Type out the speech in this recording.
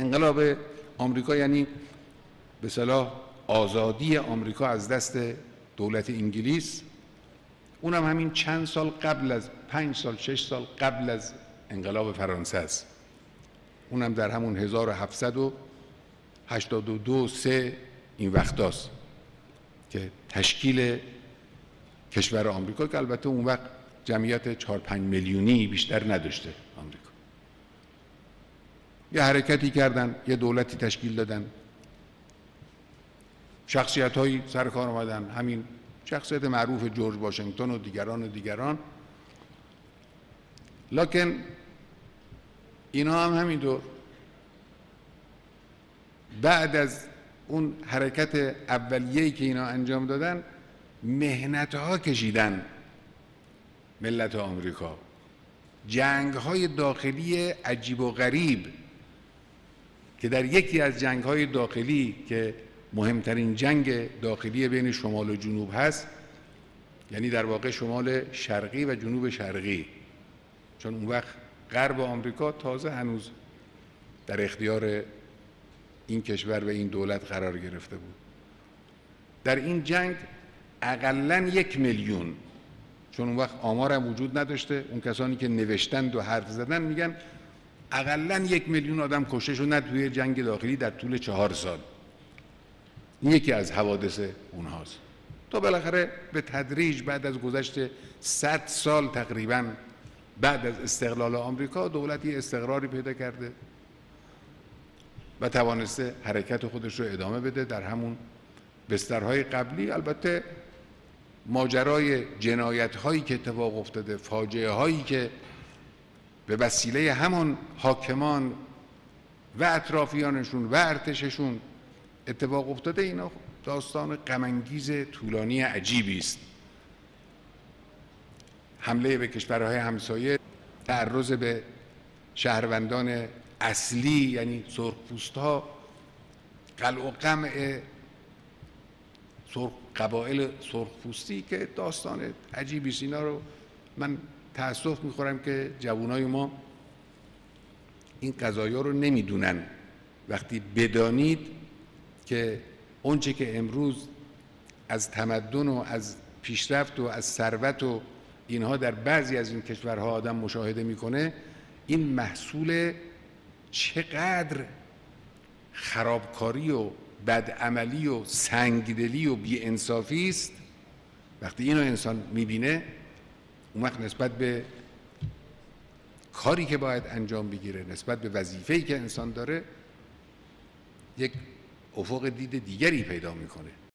انقلاب آمریکا یعنی به اصطلاح آزادی آمریکا از دست دولت انگلیس، اونم همین چند سال قبل از 5 سال 6 سال قبل از انقلاب فرانسه است. اونم در همون 1782 3 این وقتاست که تشکیل کشور آمریکا، که البته اون وقت جمعیت 4-5 میلیونی بیشتر نداشته آمریکا، یه حرکتی کردن، یه دولتی تشکیل دادن، شخصیت‌هایی سر کار آمدن، همین شخصیت معروف جورج واشنگتن و دیگران. لکن اینا هم همینطور بعد از اون حرکت اولیه‌ای که اینا انجام دادن، محنت‌ها کشیدن ملت آمریکا، جنگ‌های داخلی عجیب و غریب، که در یکی از جنگ‌های داخلی که مهمترین جنگ داخلی بین شمال و جنوب هست، یعنی در واقع شمال شرقی و جنوب شرقی، چون اون وقت غرب آمریکا تازه هنوز در اختیار این کشور و این دولت قرار گرفته بود. در این جنگ اقلاً 1 میلیون، چون اون وقت آمارم وجود نداشته، اون کسانی که نوشتند و حرف زدن میگن اقلاً 1 میلیون آدم کشته شدن توی جنگ داخلی در طول 4 سال. این یکی از حوادث اونهاست. تا بالاخره به تدریج بعد از گذشت 100 سال تقریباً بعد از استقلال آمریکا، دولتی استقراری پیدا کرده و توانسته حرکت خودش رو ادامه بده در همون بسترهای قبلی. البته ماجرای جنایت‌هایی که اتفاق افتاده، فاجعه‌هایی که به وسیله همان حاکمان و اطرافیانشون و ارتششون اتفاق افتاده، اینا داستان غم‌انگیز طولانی عجیبی است. حمله به کشورهای همسایه، تعرض به شهروندان اصلی یعنی سرخپوست‌ها، قلع و قمع قبایل سرخپوستی که داستان عجیبی است. اینا رو من تأسف می‌خورم که جوانای ما این قضایا رو نمی‌دونن. وقتی بدانید که اونچه که امروز از تمدن و از پیشرفت و از ثروت و اینها در بعضی از این کشورها آدم مشاهده میکنه، این محصول چقدر خرابکاری و بدعملی و سنگدلی و بی‌انصافی است. وقتی اینو انسان میبینه، اون وقت نسبت به کاری که باید انجام بگیره، نسبت به وظیفه‌ای که انسان داره، یک افق دید دیگری پیدا میکنه.